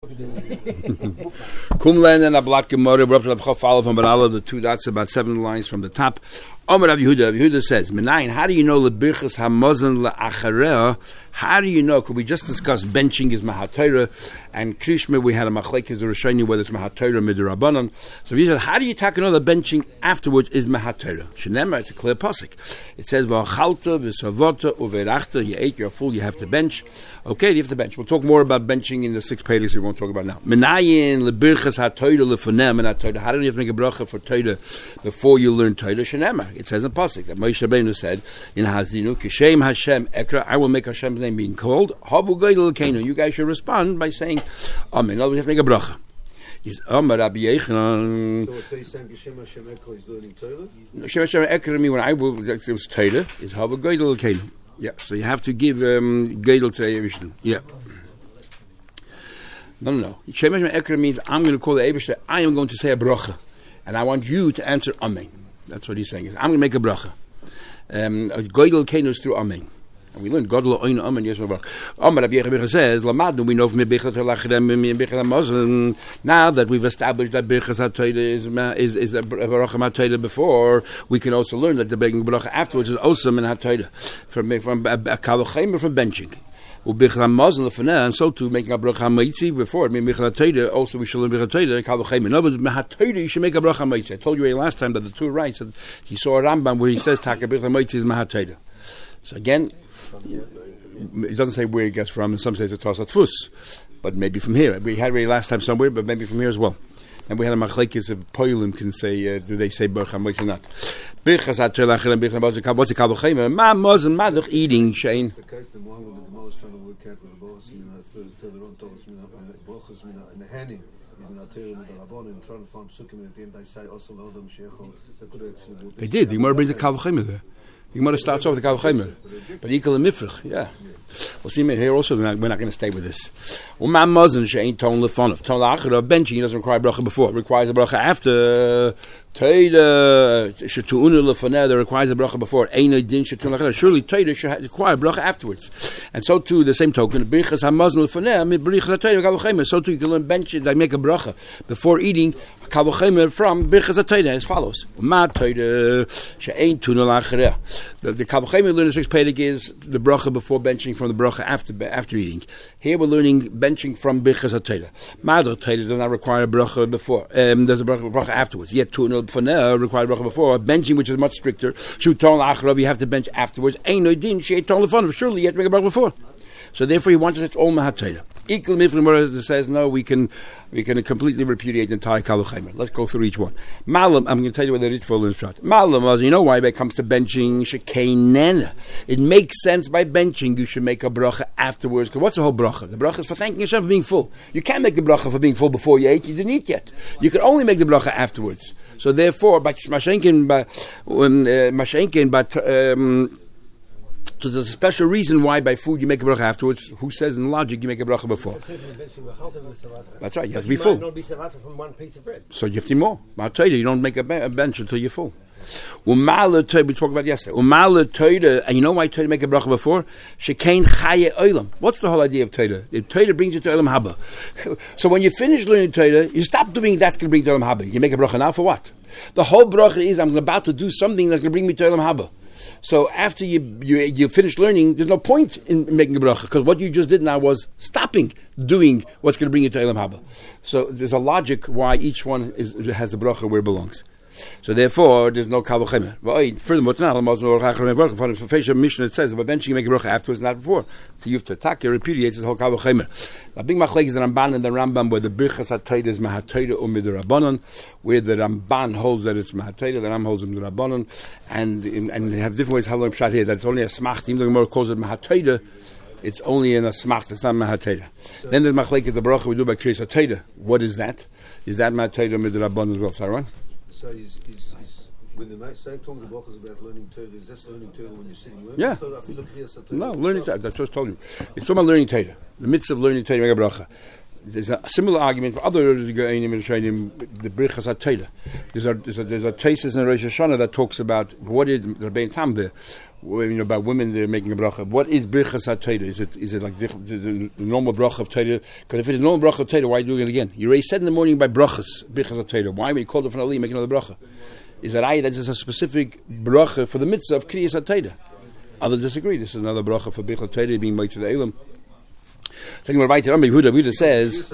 Kumlen and a black gemara, follow from Barala, the two dots, about 7 lines from the top. Omer Rav Yehuda says, Menayin, how do you know lebirchas hamazon la'achareh? How do you know? Could we just discuss benching is mahatayra, and Krishma we had a machlekes the Rishonim whether it's mahatayra midirabanan. So he said, how do you know the benching afterwards is mahatayra? Shenemar, it's a clear pasuk. It says v'achalta v'savota uverachta. You ate, you're full, you have to bench. Okay, you have to bench. We'll talk more about benching in the 6 pages we won't talk about now. Menayin lebirchas hatayra lefonem and hatayra. How do you have to make a bracha for Torah before you learn Torah? Shenemar. It says in pasuk that Moshe Rabbeinu said in Hazinu, Kishem Hashem Ekra, I will make Hashem's name being called. Havu Geidel Keinu. You guys should respond by saying Amen. In other words, you have to make a bracha. He's Amar Rabbi Yechanan. So what he's saying, Kishem Hashem Ekra is learning Torah? Kishem Hashem Ekra, me when I will, it was Torah, is Havu Geidel Keinu. Yeah, so you have to give Geidel to Eivishnu. Yeah. No. Kishem Hashem Ekra means I'm going to call the Eivishnu, I am going to say a bracha. And I want you to answer Amen. That's what he's saying. I'm going to make a bracha. Goydel Keinu is through Amen. And we learned Godel Oin Amen. Yes, Amar Rabbi Yechanan says, Lamadnu, we know from Birchas HaLachrem and Birchas HaMazon. Now that we've established that Birchas HaTorah is a bracha HaTorah before, we can also learn that the making bracha afterwards is also in HaTorah from a Kavachim or from benching. And so too, making a bracha ha'maitzi before, also we should learn bracha ha'Torah, Kavachim. In other words, ha'Torah, you should make a bracha ha'maitzi. I told you last time that the two writes that he saw a Rambam where he says, Taka bracha ha'maitzi is mahatorah. So again, it doesn't say where it gets from. In some states it's Tosat Fus, but maybe from here. We had it last time somewhere, but maybe from here as well. And we had a machlekes of Poilim can say, do they say bracha ha'maitzi or not? Birchas ha'Torah lachar and birchas ha'mazon. What's the Kavachim? Ma mazon madach eating Shane. The case the one with the Gemara trying to work out with the boss, further on towards brachas in the handing. Trying to find psukim at the end, they say also Lodom Shechol. They did. The Gemara brings a Kavachim there. The Gemara starts off with the Kavachim, but equal and mifrach. Yeah, we'll see here also. We're not going to stay with this. Umam mazon she'ain ton lefonav ton la'achar benching. He doesn't require bracha before. It requires a bracha after. Teida shetuunu lefoneh. That requires a bracha before. Eina din shetun la'achar. Surely Teida should require bracha afterwards. And so too, the same token, brichas hamazon lefoneh. Brichas Teida Kavachim. So too, you can learn benching. They make a bracha before eating. Kavachim from brichas Teida as follows. Ma Teida she'ain tunu la'achar. The Kavachim we learn in 6 Perek is the bracha before benching from the bracha after eating. Here we're learning benching from Birchas HaTorah. Madar Torah does not require a bracha before. There's a bracha afterwards. Yet Tunel Fanel requires a bracha before. Benching, which is much stricter. Shuton La'acharav, you have to bench afterwards. Ein Oidin She'eton Lefonav. Surely you have to make a bracha before. So therefore he wants us to all Mahatayra. Equal Mifrim says no, we can completely repudiate the entire Kavachim. Let's go through each one. Malam, I'm going to tell you where the rich full instruct. Malam, you know why when it comes to benching, Shekainen. It makes sense by benching you should make a bracha afterwards. Because what's the whole bracha? The bracha is for thanking Hashem for being full. You can't make the bracha for being full before you ate. You didn't eat yet. You can only make the bracha afterwards. So therefore, so there's a special reason why by food you make a bracha afterwards. Who says in logic you make a bracha before? That's right, you have to be full. Don't be savata from one piece of bread. So you have to eat more. I'll tell you don't make a bench until you're full. Umala Torah, we talked about yesterday. Umala Torah, and you know why Torah make a bracha before? Shekain chaye olam. What's the whole idea of Torah? If Torah brings you to olam haba. So when you finish learning Torah, you stop doing that's going to bring you to olam haba. You make a bracha now for what? The whole bracha is I'm about to do something that's going to bring me to olam haba. So after you finish learning, there's no point in making a bracha because what you just did now was stopping doing what's going to bring you to Elam Haba. So there's a logic why each one has the bracha where it belongs. So therefore, there's no Kavachim. Furthermore, it's not for facial mission. It says, but eventually you make a bracha afterwards, not before. To you to attack, it repudiates the whole Kavachim. The big machlek is the Ramban and the Rambam, where the Birchas HaTorah is Mahatayra Umidirabanan, where the Ramban holds that it's Mahatayra, the Ram holds Umidirabanan, and they have different ways how to pshat here that it's only a smach. Even though the Gemara calls it Mahatayra, it's only in a smach. It's not Mahatayra. Then the machlek is the bracha we do by Kriyas HaTorah. What is that? Is that Mahatayra Umidirabanan as well? Sarwan? So when the say talking about about learning Torah, is this learning Torah when you're sitting learning? Yeah. No, learning Torah. That's what I told you. It's talking about learning Torah. The mitzvah of learning Torah, make a bracha. There's a similar argument for other Ge'anim and Shainim, the Birchas HaTorah. There's a thesis in Rosh Hashanah that talks about what is Rabbein Tam there, about women they're making a bracha. What is Birchas HaTorah? Is it like the normal bracha of Torah? Because if it is normal bracha of Torah, why are you doing it again? You already said in the morning by brachas, Birchas HaTorah. Why would you call it from Ali make another bracha? Is that that is a specific bracha for the mitzvah of Kriyas HaTorah? Others disagree. This is another bracha for Birchas HaTorah being made to the Elam. Taking right to Yehuda says,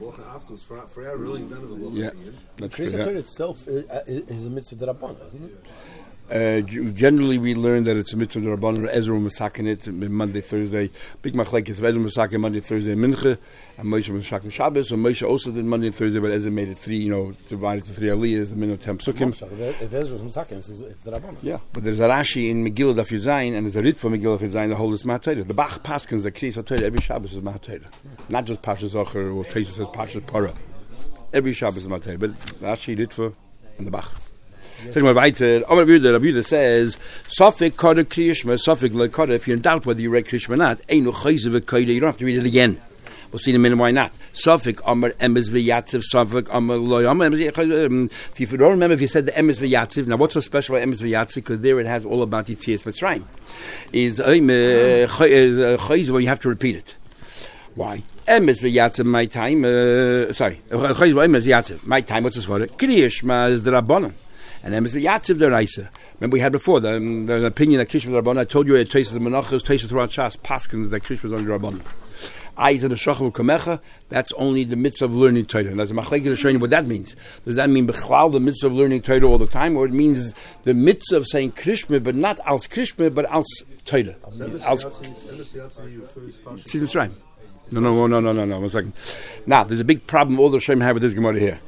yeah, that's Kriyas HaTorah itself is a mitzvah d'Rabbanan, isn't it? Generally, we learn that it's a mitzvah d'Rabbanan. Ezra Masakin it Monday, Thursday. Big machlekes of Ezra Masakin Monday, Thursday, Mincha, and Moshe Masakin Shabbos. So Moshe also did Monday and Thursday, but Ezra made it three. Divided to 3 aliyahs, the minimum 10 psukim. If Ezra Masakin, it's d'Rabbanan. Yeah, but there's a Rashi in Megillah Daf Yud Zayin, and there's a Ritva Megillah Daf Yud Zayin that holds Mahatayra. The Bach Paskins that Kriyas HaTorah every Shabbos is Mahatayra, not just Parshas Zocher or Tesis says Parshas Parah. Every Shabbos is Mahatayra, but Rashi, Ritva, and the Bach. Rabbi Yehuda says, Safik Koda Kriyishma, Safik Le Koda, if you're in doubt whether you read Kriyishma or not, Einu Chayzev Koda, you don't have to read it again. We'll see in a minute why not. Safik Amar Emes V'Yatziv, Safik Amar Loy Amar Emes. If you don't remember if you said the Emes V'Yatziv, now what's so special about Emes V'Yatziv? Because there it has all about Yitzias Mitzrayim. Is Chayzev, you have to repeat it. Why? Emes V'Yatziv, my time, Chayzev Emes V'Yatziv, my time, what's this word? Kriyishma is the Rabbanon. And Emes V'Yatziv Deraisa. Remember we had before the opinion that Krishma is Rabbanon. I told you it tastes the Menachos, tastes throughout Shas, Paskins that Krishma is only Rabbanon. Ayat Shachar Kamecha. That's only the mitzvah of learning Torah. And as a machlekes is showing you what that means. Does that mean Bechlal the mitzvah of learning Torah all the time, or it means the mitzvah of saying Krishma, but not als Krishma, but als Torah? Als Mitzrayim. No. 1 second. Now, there's a big problem all the Shem have with this Gemara here.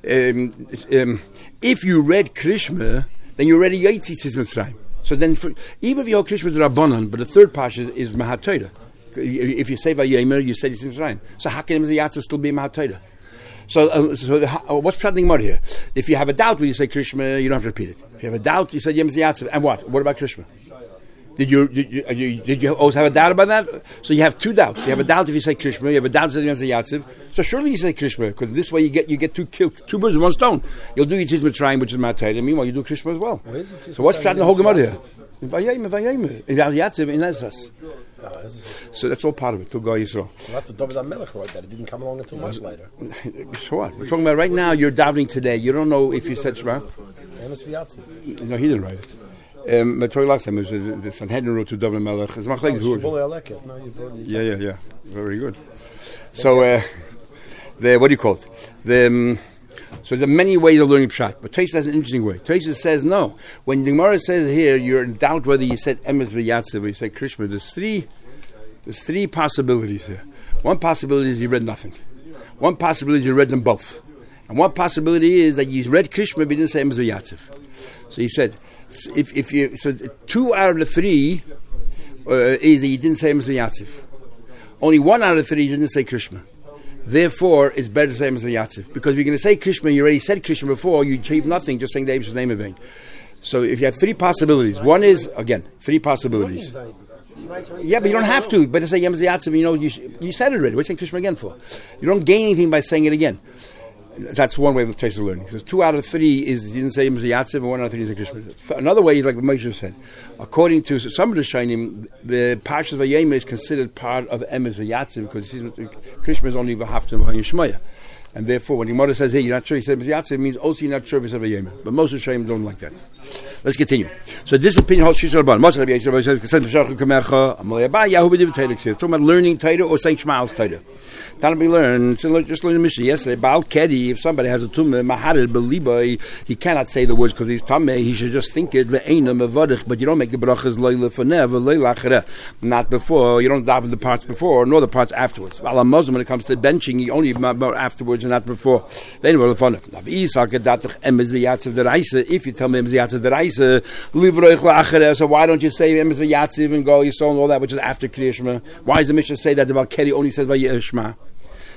If you read Krishma, then you already Yitzis Mitzrayim. So then, even if you hold Krishma is Rabbanan, but the third parsha is Mahatayra. If you say Vayemer, you say Yitzis Mitzrayim. So how can the Yatzis still be Mahatayra? So what's the Gemara here? If you have a doubt when you say Krishma, you don't have to repeat it. If you have a doubt, you say Yem Yatzis. And what? What about Krishma? Did you always have a doubt about that? So you have two doubts. You have a doubt if you say Krishma. You have a doubt if you say Yatziv. So surely you say Krishma, because this way you get two birds with one stone. You'll do Yitziz Mitzrayim, which is Matayr, and meanwhile you do Krishma as well. So what's trying to hold Gemara here? Vayemer. Yatziv in Ezras. So that's all part of it. Till Goy Yisrael. So that's the David HaMelech wrote that. It didn't come along until much later. So what? We're talking about right now. You're davening today. You don't know if you said Shema. No, he didn't write it. The Torah last time was the Sanhedrin wrote to David HaMelech. It's machlekes who. Yeah. Very good. So what do you call it? So there are many ways of learning Pshat, but Tosfos has an interesting way. Tosfos says no. When the Gemara says here, you're in doubt whether you said Emes V'Yatziv or you said Krishma. There's three possibilities here. One possibility is you read nothing. One possibility is you read them both. And one possibility is that you read Krishma but you didn't say Emes V'Yatziv. So he said, if you 2 out of the 3 is that you didn't say Emes V'Yatziv. Only 1 out of the 3 you didn't say Krishma. Therefore, it's better to say Emes V'Yatziv, because if you're going to say Krishma, you already said Krishma before. You achieve nothing just saying the Abish's name in vain. So if you have 3 possibilities, one is again 3 possibilities. Yeah, but you don't have to. Better say Emes V'Yatziv. You said it already. What's saying Krishma again for? You don't gain anything by saying it again. That's one way of the taste of learning. So 2 out of 3 is you didn't say Emes V'Yatziv, and 1 out of 3 is Krishma. Another way is like what Moshe said. According to some of the Shainim, the Parshas Vayemer is considered part of Emes V'Yatziv because Krishma is only V'haftim V'Yishmaya. And therefore, when the Gemara says, hey, you're not sure you said Emes V'Yatziv, it means also you're not sure if you said Vayemer. But most of the Shainim don't like that. Let's continue. So this opinion holds Shishar Rabban. Most of the Shainim talking about learning Torah or saying Shma'al's Torah. Time we learned, just learned the Mishnah yesterday. Baal Kedi, if somebody has a tumah, maharid beliba, he cannot say the words because he's tameh. He should just think it. But you don't make the brachas leila faneh, leila achere. Not before. You don't daven the parts before, nor the parts afterwards. While Muslim, when it comes to benching, you only afterwards and not before. If you tell me Emes V'Yatziv deraisa, livroich la'achere. So why don't you say Emes V'Yatziv and go Yisrael and all that, which is after Kriya Shema? Why does the Mishnah say that the Baal Kedi only says Vayishma?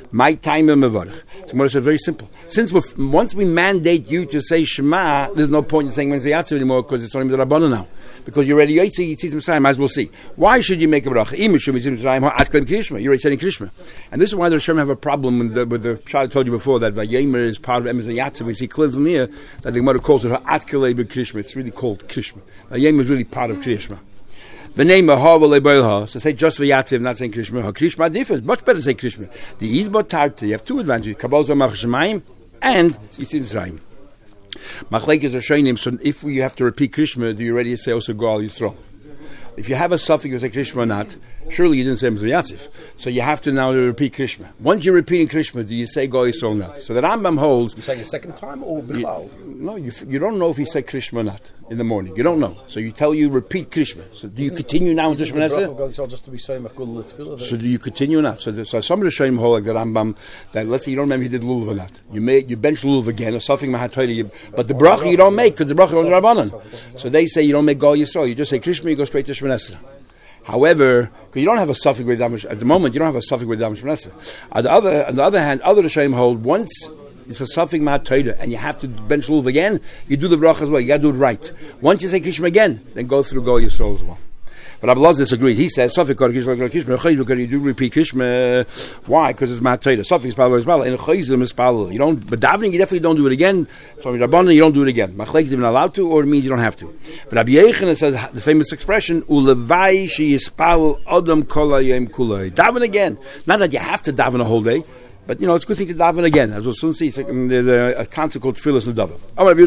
My time in Mevarich. So Gemara said very simple. Since once we mandate you to say Shema, there's no point in saying Menzi Yatziv anymore because it's only the Rabbanan now. Because you're already Yitzhak Mitzrayim, as we'll see. Why should you make a bracha? You're already saying Krishma. And this is why the Rishonim have a problem with the shah I told you before, that Vayemer is part of Emes Yatziv. We see clearly from here that the Gemara calls it Ha'atkele B'Krishma. It's really called Krishma. Vayemer is really part of Krishma. The name of Ha'V'Leiboilha, so say just V'Yatziv, not saying Krishma. Krishma differs. Much better to say Krishma. The Izbot Tarta, you have two advantages. Kabbalah Zamach Shemayim and Yitzhak Mitzrayim. Machlek is a shaynim, so if you have to repeat Krishma, do you already say also Goal Yisrael? If you have a suffix, you say Krishma or not, surely you didn't say Mizrah Yatziv. So you have to now repeat Krishma. Once you're repeating Krishma, do you say Goal Yisrael or not? So the Rambam holds... You say a second time or Bichlal? No, you don't know if he said Krishma or not in the morning. You don't know. So you repeat Krishma. So do you continue now into Shemana Esrei? Just to be saying Mechgul. So do you continue or not? So some of the Shayim hold like the Rambam, that let's say you don't remember he did Lulav or not. You bench Lulav again, or something Mahatayla, but the bracha you don't make, because the bracha is Rabbanan. So they say you don't make Goal Yisrael. You just say Krishma, you go straight to Shemana Esrei. However, because you don't have a suffix with Damish at the moment, you don't have a suffix with Damish Shemana Esrei. On the other hand, other Shayim hold once it's a suffix Mahatayla, and you have to bench Lulav again, you do the bracha as well. You got to do it right. Once you say Krishma again, then go through Goal Yisrael as well. But Abelaz disagrees. He says, Safik Krishma, you do repeat Krishma. Why? Because it's Mahatayla. Safik Spal is Spal. In Chayzim is Spal. You don't, but davening, you definitely don't do it again. From Rabbanan, you don't do it again. Machlek is even allowed to, or it means you don't have to. But Rabbi Yechon says the famous expression, Ulevai she yispal Adam kolayim kulay. Daven again. Not that you have to daven a whole day, but it's a good thing to daven again. As we'll soon see, there's a concept called Tfilas Nedava. Rabbi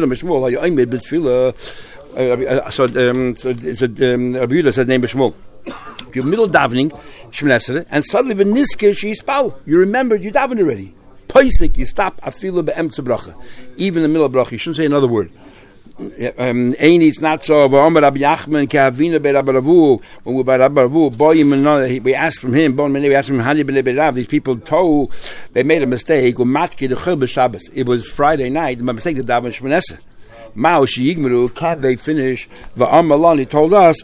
Yehuda said name B'Shmuel. If you're middle davening, Shemana Esrei, and suddenly v'nisker sheyispal, you remembered you davened already. Paisik, you stop afilu be'emtza bracha. Even in the middle of bracha, you shouldn't say another word. It's not so. When we're by Rabbi Ravu, we asked from him. We asked him, these people told they made a mistake. It was Friday night. The mistake to daven Shemana Esrei. Can they finish? He told us,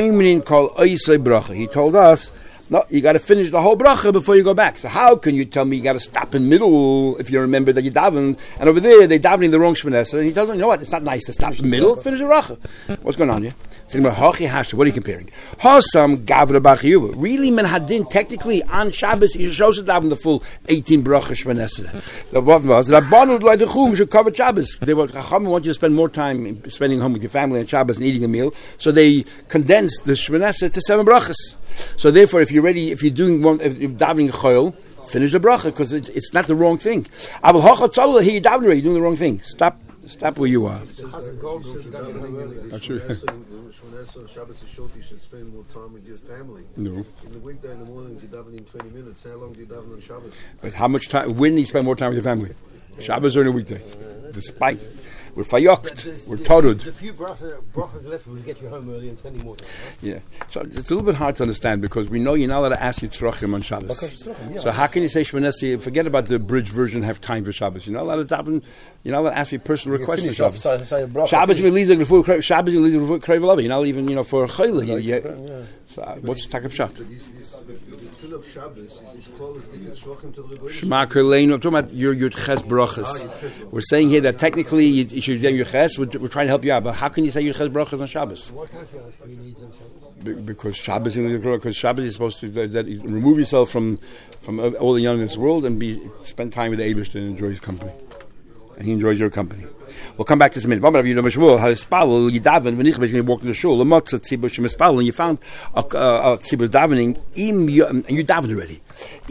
he told us, no, you got to finish the whole bracha before you go back. So how can you tell me you got to stop in middle if you remember that you daven, and over there they davening the wrong Shemana Esrei, and he tells them, you know what, it's not nice to stop in middle, finish the bracha. What's going on here? So, what are you comparing? Hasam Gavra Bachiyuva. Really, Menhadin, technically, on Shabbos, you should also daven the full 18 bracha Shemana Esrei. The what was, Rabbanu like the Chum should cover Shabbos. They want you to spend more time spending home with your family on Shabbos and eating a meal, so they condensed the Shemana Esrei to 7 brachas. So therefore, if you're davening chayil, finish the bracha, because it's not the wrong thing. Aval hachatzalah, here you're davening already, you're doing the wrong thing. Stop where you are. Not true. Shabbos is short, you should spend more time with your family. No. In the weekday in the morning, you daven in 20 minutes. How long do you daven on Shabbos? But how much time? When do you spend more time with your family? Shabbos or in a weekday? Despite. We're fayokt. We're torud. The few brachas left will get you home early and spending more time. Right? Yeah. So it's a little bit hard to understand because we know you're not allowed to ask Yitzrachim on Shabbos. Yeah. So how can you say Shemana Esrei? Forget about the bridge version. Have time for Shabbos. You're not allowed to daven. You're not allowed to ask for personal requests on Shabbos. Shabbos you leave before Shabbos you leave before Krevelavi. You're not even for Chayla. So what's Takab Shat? The tefillah of Shabbos is closed in Yitzrachim to the Rebbeinu. Shema Kerleinu. I'm talking about your Yud-Ches brachas. We're saying here that technically you should say Yud-Ches. We're trying to help you out, but how can you say Yud-Ches brachas on Shabbos? Why can't you ask for your needs on Shabbos? Because Shabbos is supposed to remove yourself from all the young in this world and spend time with the Eibush and enjoy his company. And he enjoys your company. We'll come back to this in a minute. You walked in the shul, and you found a tzibur davening, and you davened already.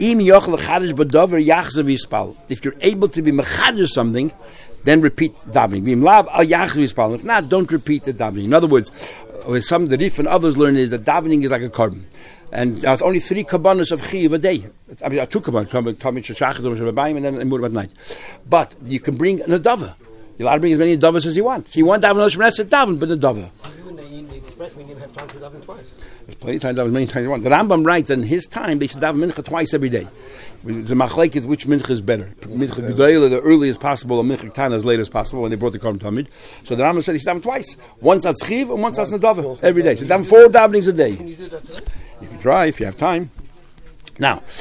If you're able to be mechadr something, then repeat davening. If not, don't repeat the davening. In other words, some the Rif and others learn is that davening is like a carbon. And there's only 3 kabbanos of chiyuv a day. I mean, 2 kabbanos, and then Murav at night. But you can bring an adava. You're allowed to bring as many adavas as you want. If you want daven Shemana Esrei, daven, but adava. In the express, we didn't have time to daven twice. There's plenty of time to daven as many times as you want. The Rambam writes that in his time, they should daven mincha twice every day. The machlek is which mincha is better. Mincha gedayla, the earliest possible, and mincha ketana as late as possible when they brought the Korban Tamid. So the Rambam said he should daven twice. Once at Chiv and once at Nadava every day. So daven 4 davenings a day. Can you do that today? You can try if you have time. Now,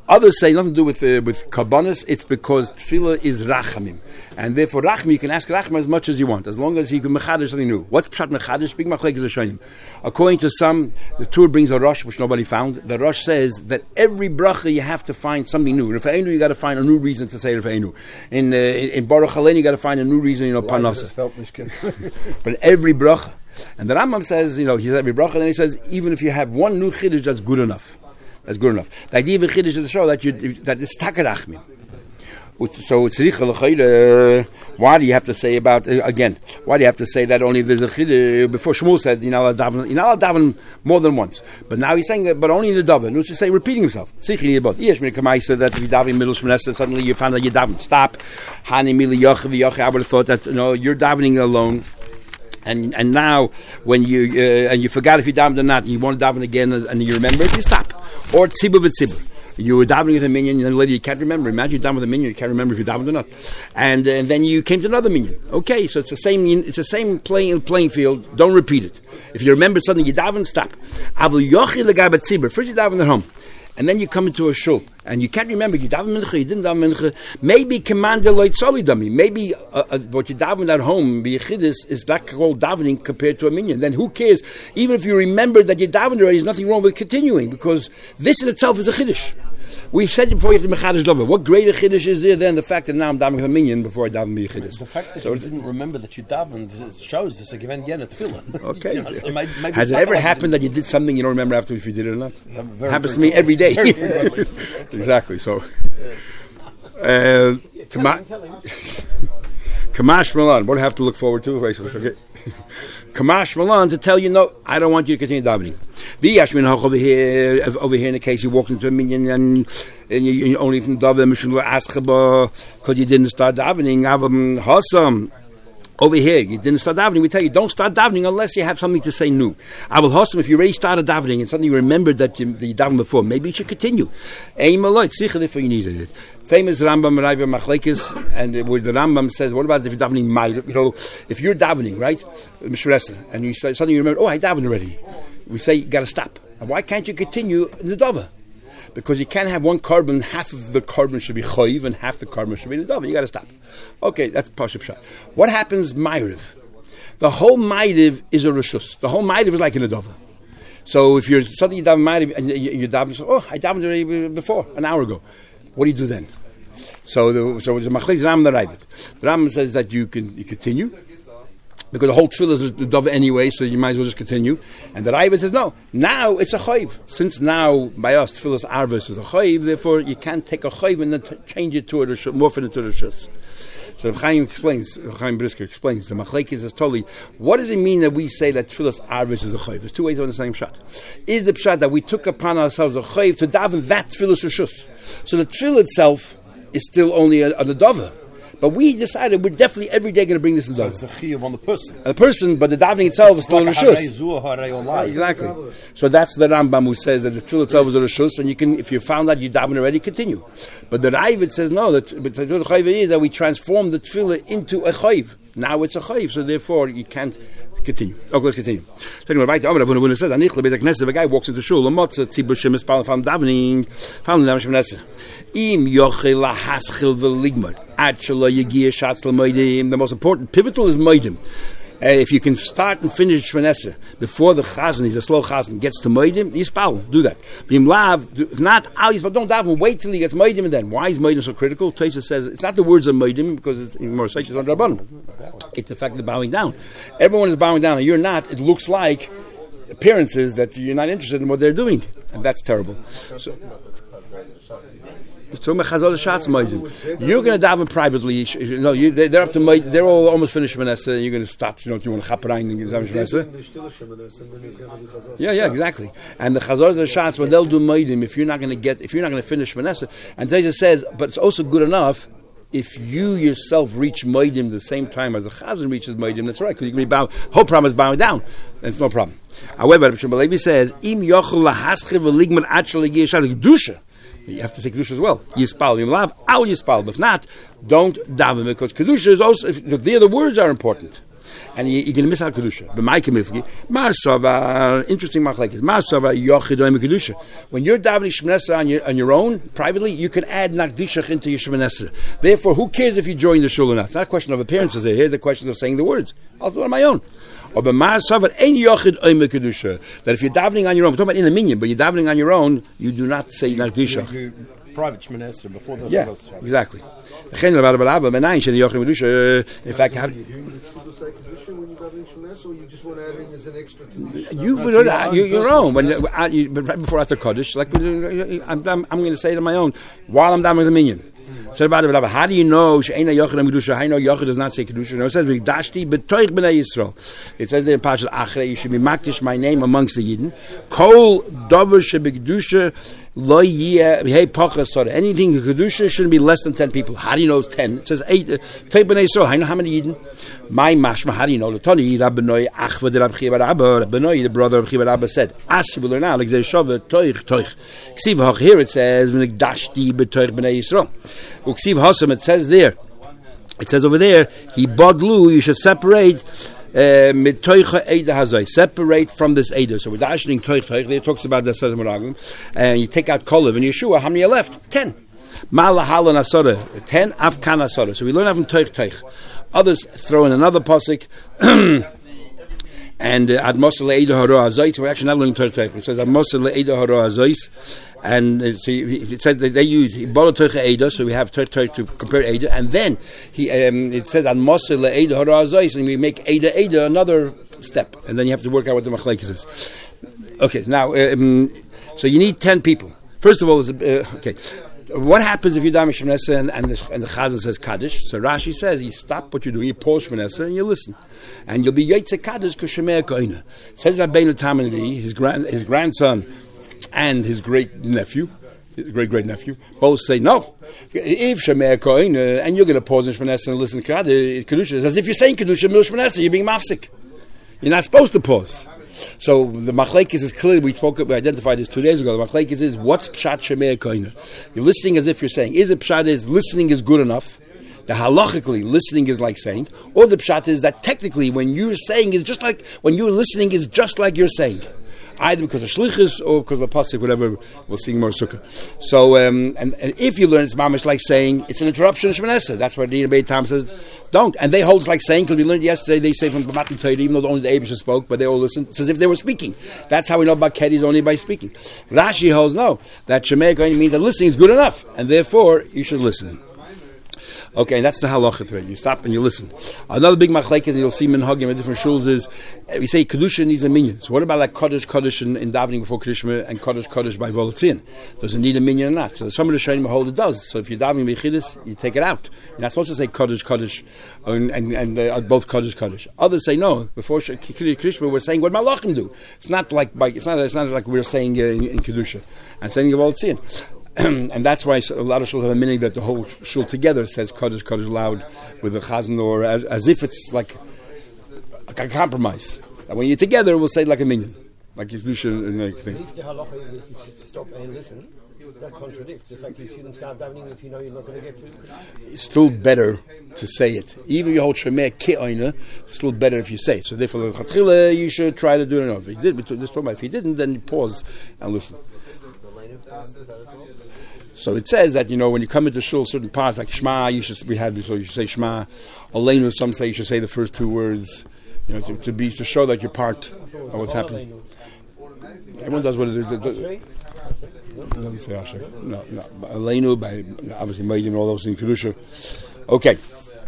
Others say nothing to do with karbanis. It's because tefillah is rachamim, and therefore rachmi you can ask rachma as much as you want, as long as you can mechadish something new. What's pshat mechadish? Big machlekes rishonim. According to some, the Tur brings a Rosh which nobody found. The Rosh says that every bracha you have to find something new. In Rafa'enu you got to find a new reason to say Rafa'enu. In Baruch Haleinu you got to find a new reason. Parnasa. But every bracha, and the Rambam says, he says every bracha, and then he says even if you have one new chiddush, that's good enough. That's good enough. The idea of a chiddush is to show that it's takarachmin. So why do you have to say about again? Why do you have to say that only if there's a chiddush? Before Shmuel said you're not allowed to daven more than once, but now he's saying that, but only in the daven. No, just say repeating himself. That if you daven middle shmoneh, suddenly you found that you daven. Stop. I would have thought that you're davening alone. And now, when you forgot if you davened or not, you want to daven again, and you remember it, you stop. Or tzibur v'tzibur. You were davening with a minion, and then later you can't remember. Imagine you davened with a minion, you can't remember if you davened or not. And then you came to another minion. Okay, so it's the same playing field. Don't repeat it. If you remember something, you daven, stop. First you daven at home. And then you come into a shul, and you can't remember, you daven mincha, you didn't daven mincha. Maybe commander loit solidami. Maybe what you daven at home, b'yechidus, is not called davening compared to a minyan. Then who cares? Even if you remember that you davened already, there's nothing wrong with continuing, because this in itself is a chiddush. We said before you have to mechadish davar. What greater chiddush is there than the fact that now I'm davening with a minyan before I daven b'yechidus? The fact that you didn't remember that you davened shows this again at tefillah. Okay. So maybe has it ever happened that you did something you don't remember after if you did it or not? Happens to me every day. Exactly. So, Kamash Malan. What do I have to look forward to? Okay. Kamash Malan to tell you, no, I don't want you to continue davening. The Yashmin Hach over here in the case you walked into a minyan and you only from daven mishul askaba because you didn't start davening. Hasam. Over here, you didn't start davening. We tell you, don't start davening unless you have something to say new. Abul Hossam, if you already started davening and suddenly you remembered that you davened before, maybe you should continue. Aim aloy, tzichet if you needed it. Famous Rambam, Raiva Machlekes, and where the Rambam says, what about if you're davening Ma'id? If you're davening, right, Mishuresa, and you suddenly you remember, I davened already. We say, you got to stop. And why can't you continue in the Dava? Because you can't have one carbon, half of the carbon should be choiv and half the carbon should be the dava. You got to stop. Okay, that's Pashup Shah. What happens Ma'ariv? The whole Ma'ariv is a reshus. The whole Ma'ariv is like in a dava. So if you're suddenly you daven Ma'ariv and you daven, I davened already before, an hour ago. What do you do then? So it's a Machlekes Ram the Ravid. The Ram says that you continue. Because the whole tefillah is the dove anyway, so you might as well just continue. And the Ravid says, no, now it's a chayiv. Since now, by us, tefillah's arvus is a chayiv, therefore you can't take a chayiv and then change it to a reshus, morph it into a reshus. So Chaim Brisker explains, the Machlekes is totally, what does it mean that we say that tefillah's arvus is a chayiv? There's two ways on the same shot. Is the pshat that we took upon ourselves a chayiv to daven that tefillah's reshus? So the tefillah itself is still only a dava. But we decided we're definitely every day going to bring this in Zohar. So it's a chiyuv on the person. The person, but the davening itself is still a reshus. Exactly. So that's the Rambam who says that the tefillah itself is a reshus, and you can, if you found out you daven already, continue. But the Ravid says no. That the chayiv is that we transform the tefillah into a chayiv. Now it's a chayiv, so therefore you can't continue. Okay, let's continue. So anyway, right, Avuna says, a guy walks into shul, found davening, the most important, pivotal is moedim. If you can start and finish Shmoneh before the chazan, he's a slow chazan, gets to moedim, yispal, do that. If not, don't daven, wait till he gets moedim, and then. Why is moedim so critical? Tosha says it's not the words of moedim, because it's more such as on Rabbanim. It's the fact of bowing down. Everyone is bowing down, and you're not. It looks like appearances that you're not interested in what they're doing, and that's terrible. So, you're going to daven privately. They're up to moedim. They're all almost finished Shmoneh, and you're going to stop. You want to chaperein and daven Shmoneh. Yeah, exactly. And the chazor the shots when they'll do moedim. If you're not going to finish Shmoneh, and Tosha says, but it's also good enough if you yourself reach moedim the same time as the chazan reaches moedim. That's right, because you can be bound. Whole problem is bowing down. It's no problem. However, Rabbi Shimon Levi says, im yochel lahaschiv v'ligmar atchel yigiyah shal kedusha. You have to say kedusha as well. Yispal, yimlav, al yispal. But if not, don't daven, because kedusha is also. The words are important. and you're going to miss out kedusha. But my kemifgi, Marsava, interesting machlekes. Marsava yochid oim kedusha. When you're davening Shemoneh Esrei on your own privately, you can add nakdishach into your Shemoneh Esrei. Therefore, who cares if you join the shul or not? It's not a question of appearances. Here's the question of saying the words. I'll do it on my own. Or b'Marsava ein yochid oim kedusha. That if you're davening on your own, we're talking about in a minyan, but you're davening on your own, you do not say nakdishach. Private Shemoneh Esrei before the exactly. In fact, when you davening Shemoneh, or you just want to add in as an extra to your own. When right before after Kodesh, like I'm going to say it on my own while I'm davening with the minyan. So how do you know She'eina Yochid Am Kedusha? How do you know Yochid does not say Kedusha? No, it says V'dashti b'toich b'nei Yisrael. It says there in Parashat Achrei, you should be makdish my name amongst the Yidden. Kol dover sheb'kedusha lo yeh pachas sorah. Anything in Kedusha shouldn't be less than 10 people. How do you know it's 10? It says 8. Toich b'nei Yisrael. How do you know how many Yidden? My mashma. How do you know? L'toni Rabbenoi Achva de Rabbi Chiya bar Abba. Rabbenoi, the brother of Rabbi Chiya bar Abba, said, Asi will learn now. Like Zeh toich. Here it says V'dashti b'toich b'nei Yisrael. Uksiv Hasam, it says there. It says over there, he bodlu, you should separate mitoicha Eida Hazai. Separate from this Eida. So with the Ashling Toich, there talks about the Sazim Raglim, and you take out Kolev and Yeshua, how many are left? 10. Malahala Nasara, 10, Afkan Nasara. So we learn that from Toich. Others throw in another pasuk. And Ad Moshe Le'eda Haro Hazais, we're actually not learning Toich. It says Ad Moshe Le'eda Haro Hazais. And so it says that they use Bola Toich Eida, so we have Toich to compare Eida. And then it says Ad Moshe Le'eda Haro Hazais, and we make Eida another step. And then you have to work out what the machlekes is. Okay, now, so you need 10 people. First of all, okay. What happens if you daven Shemoneh Esrei and the Chazan says Kaddish? So Rashi says you stop what you're doing, you pause Shemoneh Esrei and you listen, and you'll be Yotze Kaddish K'Shemei Koina. Says Rabbeinu Tamidi, his grandson and his great nephew, both say no. If Shemei Koina and you're going to pause in Shemoneh Esrei and listen to Kedusha, it's as if you're saying Kedusha Mil Shemoneh Esrei, you're being mafsik. You're not supposed to pause. So the machlekes is clear. We identified this 2 days ago. The machlekes is what's pshat shemei koina. You're listening as if you're saying. Is it pshat is listening is good enough? The halachically listening is like saying, or the pshat is that technically when you're saying is just like when you're listening is just like you're saying. Either because of shlichus or because of a pasuk, whatever. We'll sing more sukkah. So, and if you learn it's mamish like saying, it's an interruption of Shemoneh Esrei. That's why the Rebbe Tam says, don't. And they hold it's like saying, because we learned yesterday, they say from Matan Torah, even though only the Abisha spoke, but they all listened. It's as if they were speaking. That's how we know about Kedis only by speaking. Rashi holds no, that Shemei Kohen means that listening is good enough, and therefore you should listen. Okay, that's the halacha thread. You stop and you listen. Another big machlekes, and you'll see minhagim in different shuls, is we say kedusha needs a minyan. So what about like kaddish in davening before kedusha and kaddish by volatzin? Does it need a minyan or not? So some of the shayim hold it does. So if you're davening bechidus, you take it out. You're not supposed to say kaddish and both kaddish. Others say no. Before kedusha, we're saying what malachim do. It's not like we're saying in kedusha and saying volatzin. And that's why a lot of shuls have a meaning that the whole shul together says Kaddish loud with the chazan, or as if it's like a compromise. And when you're together, we'll say it like a minyan, like you should. If the halacha is that you should stop and listen, that contradicts the fact you shouldn't start davening if you know you're not going to get to it. It's still better to say it. Even if you hold Shemei Ke'oina, it's still better if you say it. So therefore, you should try to do it. If you did, if you didn't, then you pause and listen. So it says that, when you come into shul, certain parts like Shema, you should say Shema. Aleinu, some say you should say the first 2 words, to show that you're part of what's happening. Everyone does what it is. Doesn't say Asher. No. Aleinu, by obviously Maiden and all those in Kedusha. Okay.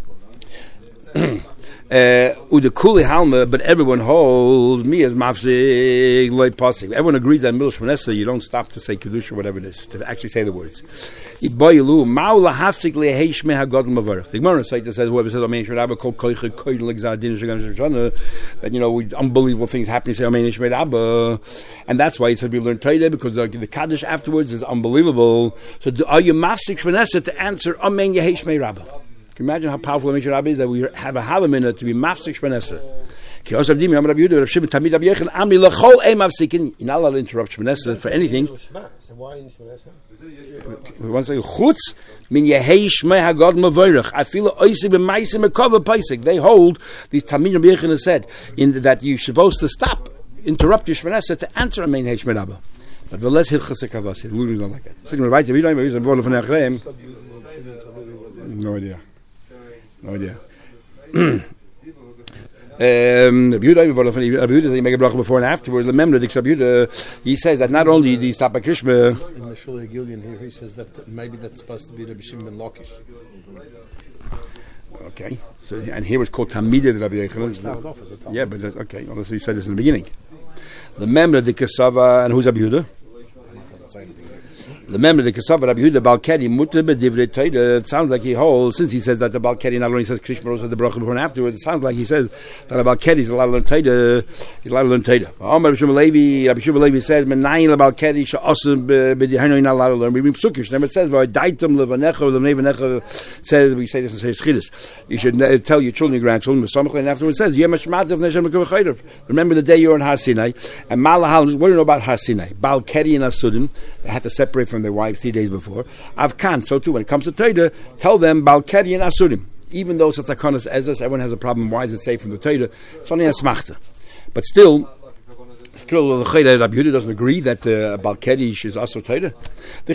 Udekuli halma, but everyone holds me as mafsig loy pasig. Everyone agrees that Mil Shemoneh Esrei you don't stop to say kedusha, whatever it is, to actually say the words. Iboyelu maula hafsig lehei shmei hagadol mavarach. The Gemara says whoever says Amen Shmei Rabba kol koiche koid legzadin shagan shana, that unbelievable things happen. You say Amen Shmei Rabba, and that's why it said we learn Torah, because the kaddish afterwards is unbelievable. So are you mafsig Shemoneh Esrei to answer Amen Yehei Shmei Rabba? Can you imagine how powerful Amen Shmei Rabba is, that we have a halamina to be mafsik Shemoneh Esrei? You're not allowed to interrupt Shemoneh Esrei for anything. So why in Shemoneh Esrei? One second. Chutz min yehei shmei hagad mevorach. I feel oisig b'maisim mekova paisig. They hold, these Talmid Rabbi Yochanan said, that you're supposed to stop, interrupt your Shemoneh Esrei to answer a main Hei Shmei Rabba. But the less hilchas ekavasi. Lulus don't like it. Second, right? We don't even use the word of Nachreim. No idea. Rabbi Yehuda, they make a bracha before and afterwards. Remember, he says that not only do you stop by Krishma. In Meshulei Gillian here, he says that maybe that's supposed to be Rabbi Shimon ben Lakish. Okay, so and here it's called Tamidei Rabbi Yochanan. Yeah, but okay. Unless he said this in the beginning. The member the Kesava, and who's Rabbi Yehuda? The member the Kesava Rabbi Yehuda Balkedi Mutter B'divrei Torah. It sounds like he holds, since he says that the Balkedi not only says Krishma, but also the bracha before and afterwards. It sounds like he says that the Balkedi is allowed to learn Torah. He's allowed to learn Torah. Rabbi Shimon Levi says, "Menayin Balkedi she'asur b'dihainu not allowed to learn." We bring psukish. Then it says, "V'daitum levanecha levanecha." It says, we say this in Seif Chidus. You should tell your children, your grandchildren, and afterwards it says, remember the day you were in Har Sinai, and Malahal. What do you know about Har Sinai? Balkedi and Asudim, they had to separate from their wives 3 days before. Avkan, so too, when it comes to Torah, tell them Balkedi and Asudim. Even though it's a Takanas Ezras, everyone has a problem. Why is it safe from the Torah? It's only a Smachta. But still, Rabbi Yehuda doesn't agree that Balkedi is also Torah. The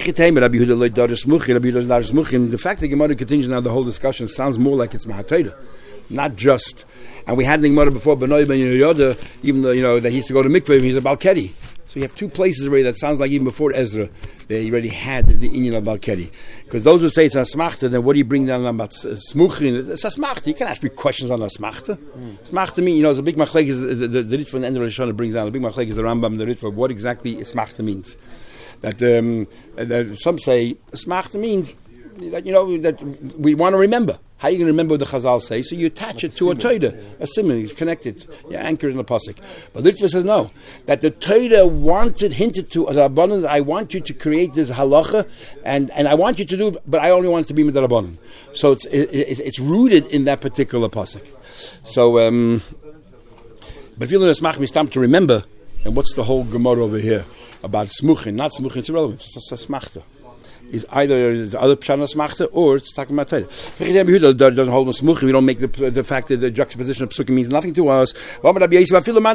fact that Gemara continues now the whole discussion sounds more like it's Mahatayda. Not just, and we had the Gemara before, Benoy ben Yehoyada, even though that he used to go to mikveh, he's a Balkedi. So you have two places already that sounds like even before Ezra, they already had the inyan of Balkedi. Because those who say it's a smachta, then what do you bring down about smuchin? It's a smachta. You can't ask me questions on a smachta. Smachta means, it's a big machlek is the Ritva in the end of the Rishon brings down. The big machlek is the Rambam, the Ritva, what exactly smachta means. That some say smachta means that that we want to remember. How are you going to remember what the Chazal say? So you attach it to a Torah, a simile, you connect it, you anchor it in a pasuk. But Litva says no, that the Torah hinted to as Rabbanan, I want you to create this halacha, and I want you to do it, but I only want it to be midrabanan. So it's rooted in that particular pasuk. So, but if you're going to smach me stamp to remember, and what's the whole Gemara over here about smuchin, not smuchin? It's irrelevant. It's just a smachta. Is either the other pshana smachta or it's talking about Torah. Doesn't hold smuchim. We don't make the fact that the juxtaposition of psukim means nothing to us. Even those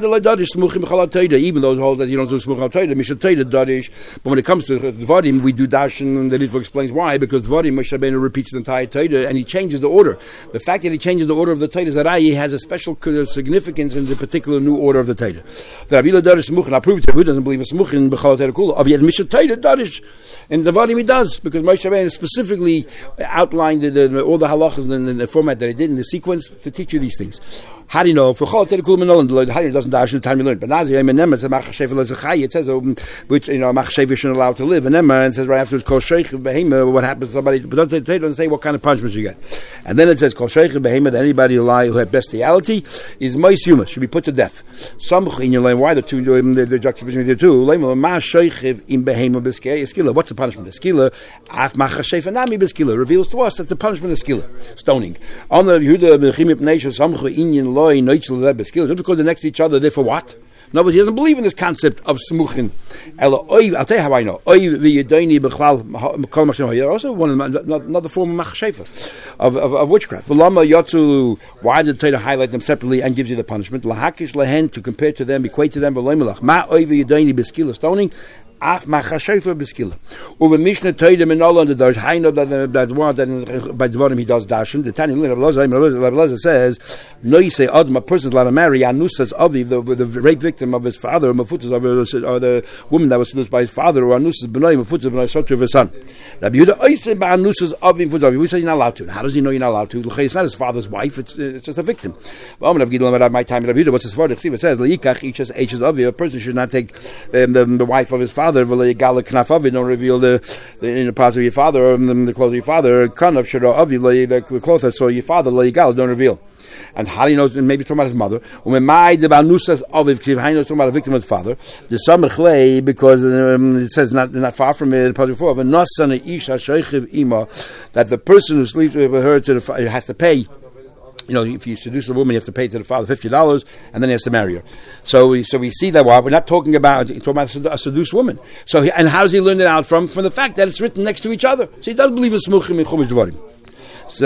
hold that you don't do smuchim al Torah, mishal Torah darish. But when it comes to dvarim, we do darshan, and the Ritva explains why. Because dvarim Moshe Rabbeinu repeats the entire Torah and he changes the order. The fact that he changes the order of the Torah Zarayi has a special significance in the particular new order of the Torah. The Rabbi darish smuchim. I prove it. Who doesn't believe in smuchim b'chal Torah kula? Of yet mishal Torah darish. And the dvarim he does. Because Moshe Rabbeinu specifically outlined all the halachas in the format that he did in the sequence to teach you these things. How do you know? For Chol Terek Kul Menolan, the Hari doesn't dash the time you learn. But Nazi, it says, which Machshev shouldn't allow to live. And it says right after it's Kol Sheikh Behema, what happens to somebody? But it doesn't say what kind of punishment you get. And then it says Kol Sheikh Behema, that anybody who had bestiality is Mois Yumas, should be put to death. Some in your line, why the two the juxtaposition between the two? Ma Sheikh in Behema Beskila. What's the punishment? Skila, Af Machshev Anami Beskila reveals to us that the punishment is skila, stoning. On the Yehuda Bechimip Nation, Samchu Inyan just because they're next to each other, therefore what? No, but he doesn't believe in this concept of smuchin. I'll tell you how I know. Also, another form of machshefa, of witchcraft. Why did the Torah highlight them separately and gives you the punishment? Lahakish lehen, to compare to them, equate to them. Stoning. Af machashefer beskila. Over Mishnah Torah Menola and the Darsh. I know that one that by Dvarim he does darshan. The Tanya Rabbi says, no, you say Adam, a person's allowed to marry Anusas Aviv, the rape victim of his father, or Mafutas, or the woman that was seduced by his father, or Anusas Benoy, Mafutas Benoy, Sotu of his son. Rabbi Yehuda, I say by Anusas Aviv, we say you're not allowed to. How does he know you're not allowed to? It's not his father's wife. It's just a victim. My time, Rabbi Yehuda, what's his father? It says, a person should not take the wife of his father. Don't reveal the parts of your father or the clothes of your father. The clothes that saw your father, don't reveal. And how do you know? Maybe talking about his mother. When my the banusas of talking about a victim of his father. The samachlei, because it says not far from it. The before of a nasana isha sheichiv ima, that the person who sleeps with her has to pay if you seduce a woman, you have to pay to the father $50, and then he has to marry her. So we see that we're not talking about a seduced woman. And how does he learn it out from the fact that it's written next to each other? So he doesn't believe in smuchim in Chumash Devarim. So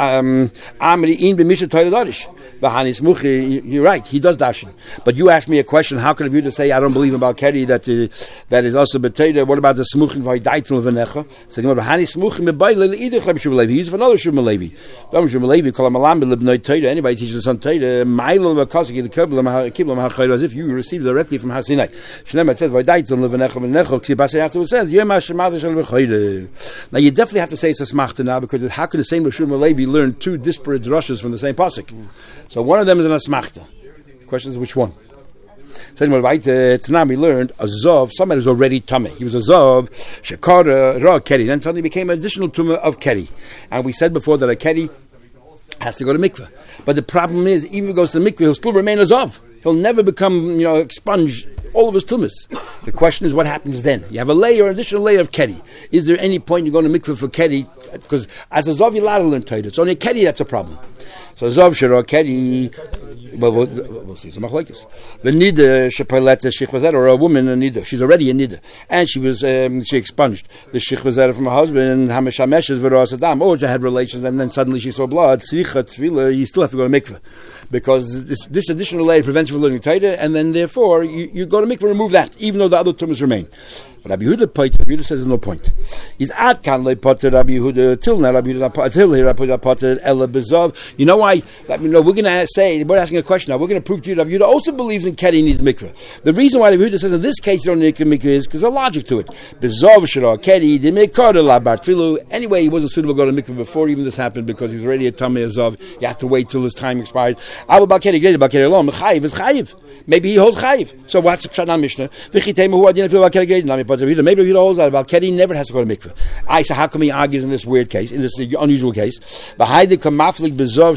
you're right, he does dashin. But you asked me a question, how can you say I don't believe in Balkeri that is also betayda? What about the smuchim v'idaitim v'necha? So Bahani smuchim b'bayla l'idich Rabbi Shmuel Levi. He's from another Shmuel Levi. Rabbi Shmuel Levi call him alam b'libnoi tayda. Anybody teaches the son tayda ma'ilol v'kasik kiblam ha'chayro as if you received directly from Hasinai. Shneim it says v'idaitim v'necha v'necha. Ksibasei afterwards says yema shemad shel v'chayro. Now you definitely have to say it's a smachta now, because how can the same Shmuel Levi learn two disparate drushes from the same pasuk? So one of them is an asmachta. The question is which one? So Tanam we learned a Zov, somebody was already Tameh. He was a Zov, Shekar Ra Keri. Then suddenly became an additional Tumah of Keri. And we said before that a Keri has to go to mikveh. But the problem is, even if he goes to the mikveh, he'll still remain a Zov. He'll never become, expunge all of his tumas. The question is, what happens then? You have an additional layer of Keri. Is there any point you go to mikveh for Keri? Because as a Zov, you're allowed to learn Torah. It's only a Keri that's a problem. So Zov Shira Keri, we'll see some machlokes. The Nida Shepalet Shechvazet, or a woman a Nida. She's already a Nida, and she expunged the Shechvazet from her husband. Hameshameshes V'Ras Adam, or she had relations, and then suddenly she saw blood. Tzricha Tefillah, you still have to go to mikveh, because this additional layer prevents you from learning Torah, and then therefore you go to mikveh, remove that, even though the other tumas remain. But Rabbi Yehuda says there's no point. He's at Kanle Potter Rabbi Yehuda till now. Rabbi Yehuda till here Rabbi Yehuda Potter Ella Bezov. You know why? Let me know. We're going to say, we're asking a question now. We're going to prove to you that Rabbi Yehuda also believes in Keri needs mikveh. The reason why Rabbi Yehuda says in this case you don't need mikveh is because there's a logic to it. Bezov Shira Keri the Mekar Labar Tfilu. Anyway, he wasn't suitable to go to mikveh before even this happened, because he was already a Tameh Zov. You have to wait till his time expired. Abu Bakeri great about Keri alone. Chayiv is Chayiv. Maybe he holds Chayiv. So what's the Pshat Mishnah? V'chiteimu hu adin fil Bakeri great. Maybe he holds that about Keri never has to go to mikveh. So how come he argues in this weird case, in this unusual case? Why is he arguing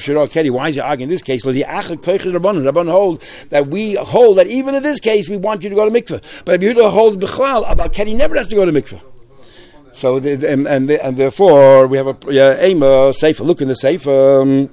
in this case? Rabban hold that we hold that even in this case we want you to go to mikveh. But Yehuda holds b'chlal about Keri never has to go to mikveh. So and therefore we have a sefer. Look in the sefer.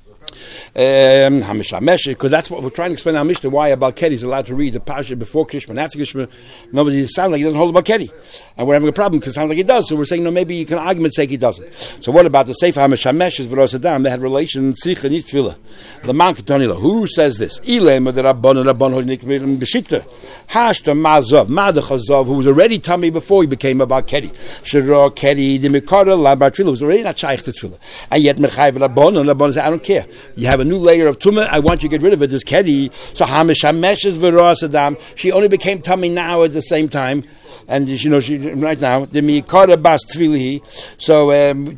Because that's what we're trying to explain our Mishnah, why about Keri is allowed to read the Pasha before Krishma and after Krishma. Nobody sounds like he doesn't hold about Keri, and we're having a problem because it sounds like he does. So we're saying no, maybe you can argument sake he doesn't. So what about the Sefer Hamishamesh is V'Ros Adam? They had relations Tzricha Nit Tefillah. The man Ketonila. Who says this? Ilem the Rabban Hodik B'Shita Hashta Mazov Madachazov, who was already tummy before he became about Keri. Shira Keri the Mikara Labar Tefillah was already not shaykh to Tefillah, and yet Mechayv Rabban and Rabban said I don't care. You have a new layer of tumah. I want you to get rid of it. This Keri. So Hamishamesh is V'Ros Adam. She only became tummy now at the same time. And she right now the Mikara Bas Tfilihi. So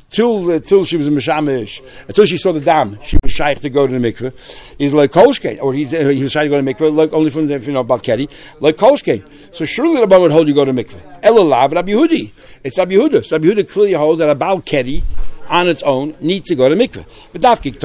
till she was in Mishamish, until she saw the dam, she was shaykh to go to the mikveh. He's like Kolshkein, or he was shaykh to go to the mikveh, like only from the Balkeri, like Kolshkein. So surely the Rabban would hold you go to the mikveh. Elalav Rabbi Yehudi. It's Rabbi Yehuda. So Rabbi Yehuda clearly holds that a Balkeri on its own needs to go to mikveh. But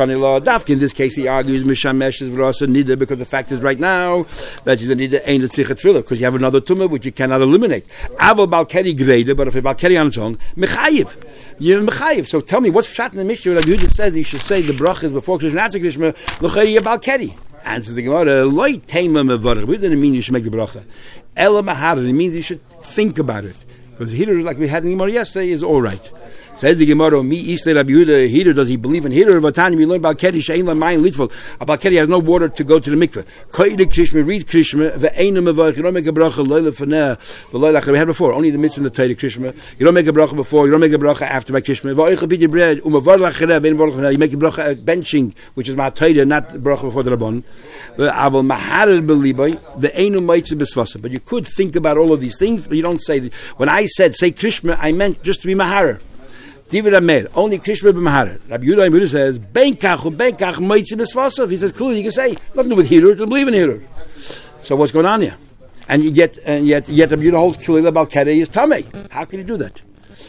Dafki in this case he argues Mishamesh is V'Ras Nida, because the fact is right now that she's a Nida ain't a Tzricha Tefillah, because you have another tumah which you cannot eliminate. Aval Balkeri Greda, but if a Balkeri on its own, Mechayiv. You're Mechayiv. So tell me, what's Pshat in the Mishnah that Yehuda says he should say the brachas before Krishma and after Krishma, L'chari Balkeri? Answers the Gemara, Loi Teima Mevarach. What does it mean you should make the bracha? Ela Mahar, it means you should think about it. Because here, like we had in the Gemara yesterday, is all right. Says the Gemara, Mi Isle Rabbi Yehuda, Hider, does he believe in Hider? Vatani, we learn about Keri, Shein Lamayin Litvol. About Keri has no water to go to the mikveh. Koide Krishma, read Krishma, Ve'ena Mevach, you don't make a bracha, Loila Faneh, Ve'loilach, we had before, only the mitzvah in the Torah Krishma. You don't make a bracha before, you don't make a bracha after by Krishma. Va'oicha piti bread, Umavarlach Cherev, Ve'en Varlach Faneh, you make a bracha at benching, which is my Torah, not the bracha before the Rabban. Aval Maharer Beliboy, Ve'enu Maitze Besvasa. But you could think about all of these things, but you don't say, when I said, say Krishma, I meant just to be Maharer. Divid Amer, only Krishma b'Mahar. Rabbi Yehuda says, Benkach moitzi b'svasav. He says, clearly you can say, nothing to do with Hidur, to believe in Hidur. So what's going on here? And yet Rabbi Yehuda holds clearly about Keri is Tameh. How can he do that?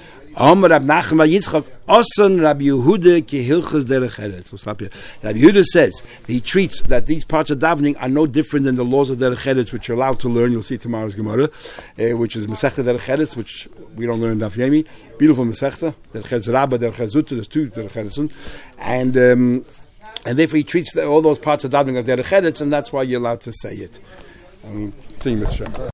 Rabbi Yehuda says he treats that these parts of davening are no different than the laws of Derech Eretz, which you're allowed to learn. You'll see tomorrow's Gemara, which is Masechta Derech Eretz, which we don't learn in Daf Yomi. Beautiful Masechta Derech Eretz Rabbah, Derech Eretz Zutta. There's two Derech Eretzim, and And therefore he treats all those parts of davening like they're chedetz, and that's why you're allowed to say it.